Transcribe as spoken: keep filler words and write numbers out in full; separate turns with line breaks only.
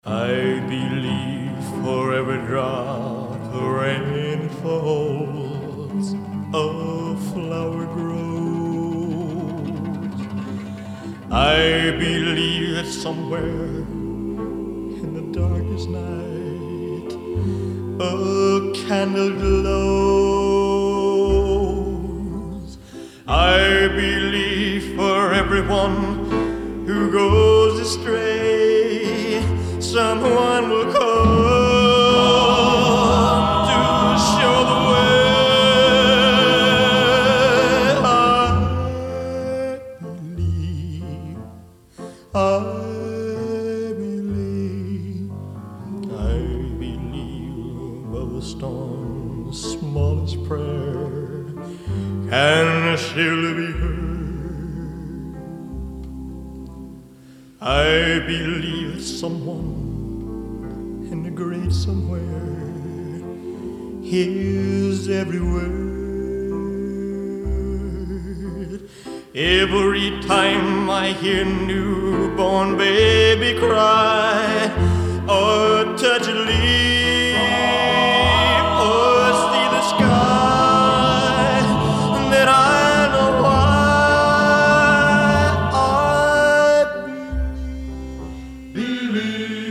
I believe for every drop of rain falls, a flower grows. I believe that somewhere in the darkest night a candle glows. I believe for everyone who goes astray, someone will come to show the way. I believe, I believe, I believe of the storm's smallest prayer can still be heard. I believe that someone in the great somewhere hears every word. Every time I hear a newborn baby cry, or touch a leaf, or see the sky, then I know why I believe. Believe.